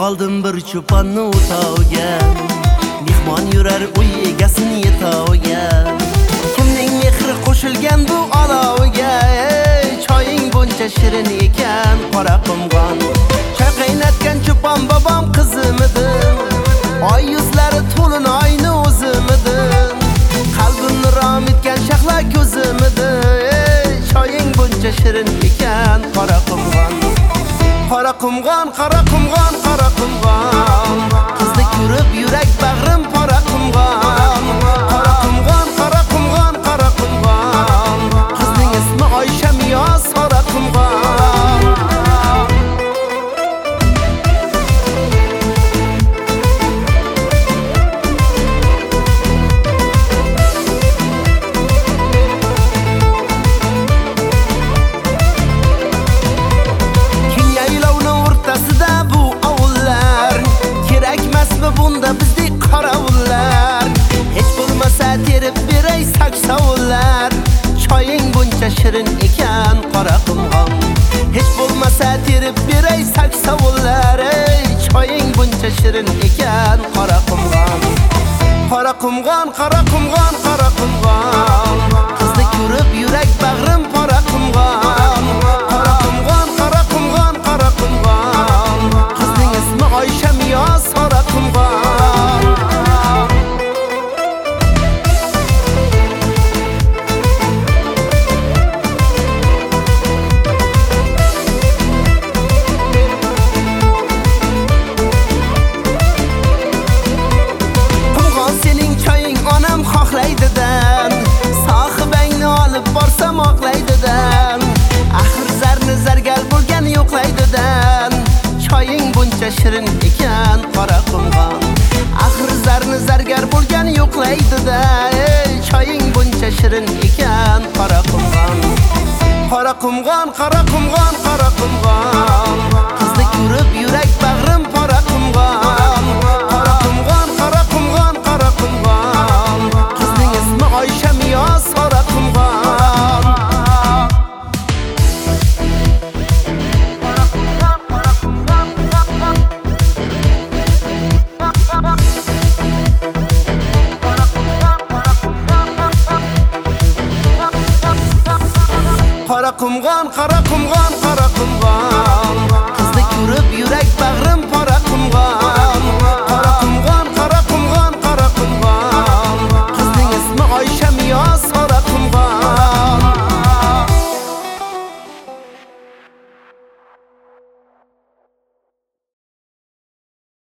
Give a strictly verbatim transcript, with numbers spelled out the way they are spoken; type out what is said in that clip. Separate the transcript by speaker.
Speaker 1: qoldim bir cho'ponni o'tovga. Mehmon yurar uy egasini yetovga. Kimning mehri qo'shilgan bu olovga? Choying buncha shirin ekan qora qumg'on. Choy qaynatgan cho'pon bobom qizimidim. Oy yuzlari to'lin oyni o'zimidim. Qalbimni rom etgan shahla ko'zimidim. Choying buncha shirin ekan qora qumg'on. Qora qumg'on, qora qumg'on, qora qumg'on. Qizni ko'rib yurak bag'rim qora qumg'on. Qora qumg'on, qora qumg'on, qora qumg'on. Qizning ismi Oysha Miyos qora qumg'on. Bunda bizdek qorovullar hech bo'lmasa terib beray saksovullar. Choying buncha shirin ekan qora qumg'on. Hech bo'lmasa terib beray saksovullar. Ey choying buncha shirin ekan qora qumg'on. Qora qumg'on, qora qumg'on, qora qumg'on. Qizni ko'rib yurak bag'rim qora qumg'on. Qora qumg'on, qora qumg'on, qora qumg'on. Qizning ismi Oysha Miyos qora qumg'on. Qumg'on sening choying onam xohlaydidan. Sohibangni olib borsam oqlaydidan. Axir zarni zargal bo'lgan yo'qlaydidan. Choying buncha shirin ekan qora qumg'on. Axir zarni zargar bo'lgan yo'qlaydi-da. Ey choying buncha shirin ekan qora qumg'on. Qora qumg'on, qora qumg'on, qora qumg'on. Qizni ko'rib yurak bag'rim qora qumg'on. Qora qumg'on, qora qumg'on, qora qumg'on. Qizning ismi Oysha Miyos qora qumg'on. Qora qumg'on, qora qumg'on, qora qumg'on.